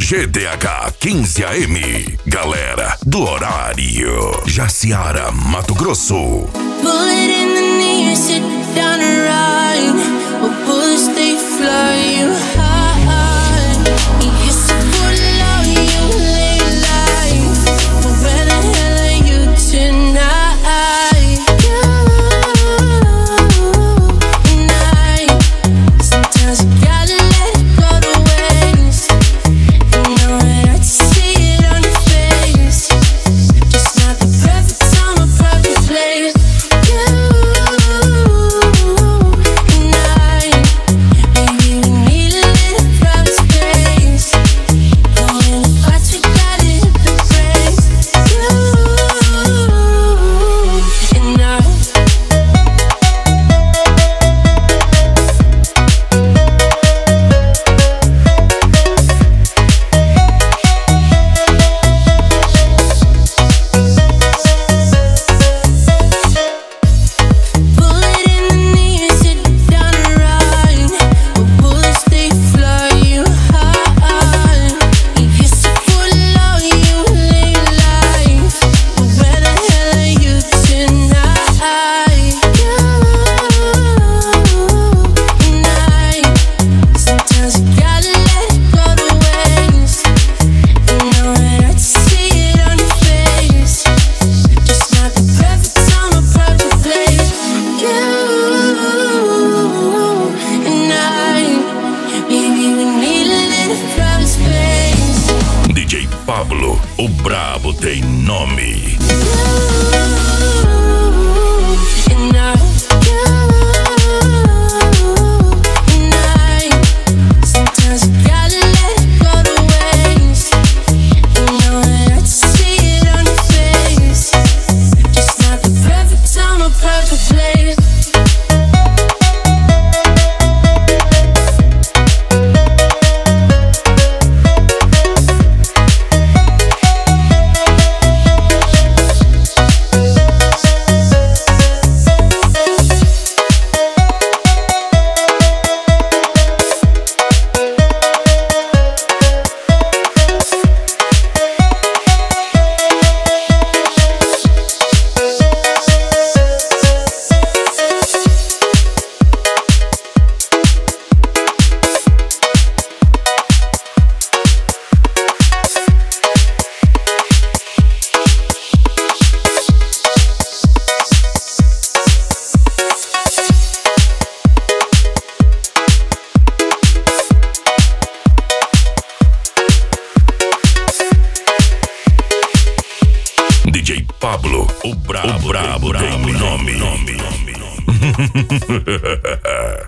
GTH 15 AM. Galera do horário. Jaciara, Mato Grosso. Bullet in the knee, sit down and ride. Or bullets they fly you high. You support love, you lay life. But where the hell are you tonight? Sometimes you gotta let it go to waste. And know it hurts to see it on your face. Just not the perfect time or perfect place. Pablo, o brabo tem nome. DJ Pablo, o brabo tem nome.